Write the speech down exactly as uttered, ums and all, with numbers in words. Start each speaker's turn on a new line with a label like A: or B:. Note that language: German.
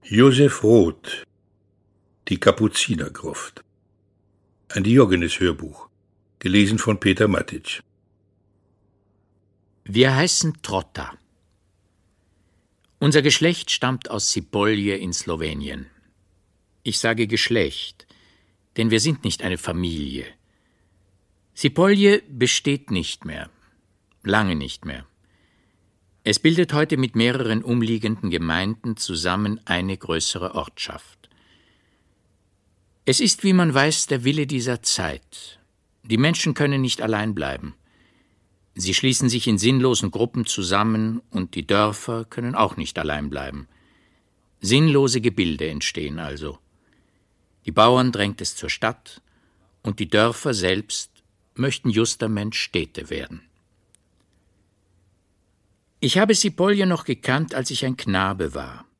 A: Josef Roth, die Kapuzinergruft. Ein Diogenes-Hörbuch, gelesen von Peter Matic.
B: Wir heißen Trotta. Unser Geschlecht stammt aus Sipolje in Slowenien. Ich sage Geschlecht, denn wir sind nicht eine Familie. Sipolje besteht nicht mehr, lange nicht mehr. Es bildet heute mit mehreren umliegenden Gemeinden zusammen eine größere Ortschaft. Es ist, wie man weiß, der Wille dieser Zeit. Die Menschen können nicht allein bleiben. Sie schließen sich in sinnlosen Gruppen zusammen und die Dörfer können auch nicht allein bleiben. Sinnlose Gebilde entstehen also. Die Bauern drängt es zur Stadt und die Dörfer selbst möchten justament Städte werden. Ich habe Sipolje noch gekannt, als ich ein Knabe war.